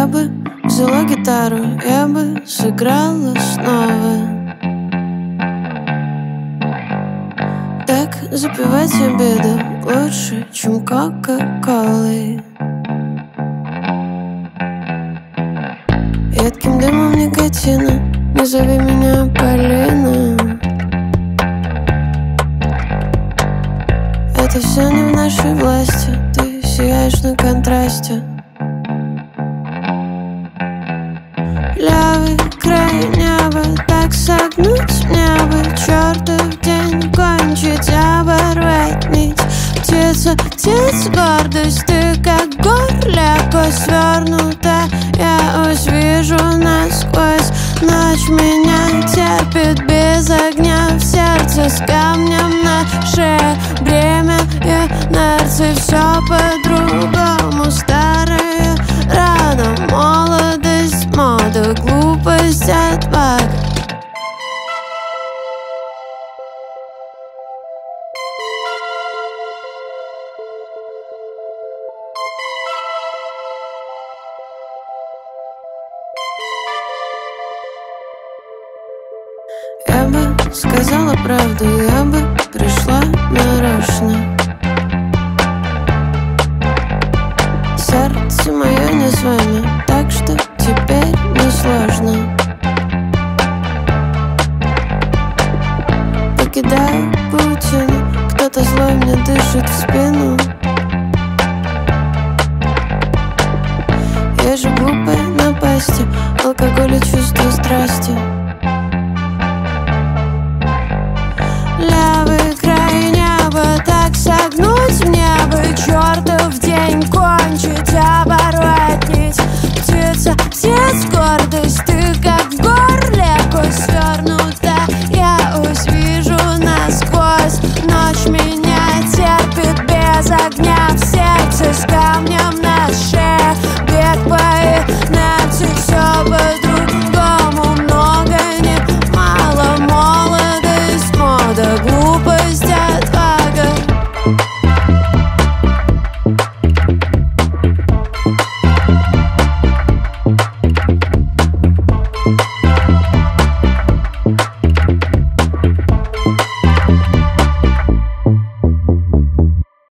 Я бы взяла гитару, я бы сыграла снова. Так запивать обеды лучше, чем кока-колой. Едким дымом никотина, не зови меня Полина. Это все не в нашей власти, ты сияешь на контрасте. Левый край неба, так согнуть мне бы чертов день, кончить, оборвать нить. Птица, птица, гордость, ты как горлеко свернута. Я вижу насквозь, ночь меня терпит без огня. В сердце с камнем на шее, бремя инерции. Все по-другому, старые рано, молодость, мода, глупость, отвага. Я бы сказала правду, я бы пришла нарочно. Сердце мое не с вами, так что теперь не сложно. Покидаю паутину, кто-то злой мне дышит в спину. Я же глупая напасти, алкоголь и чувство страсти.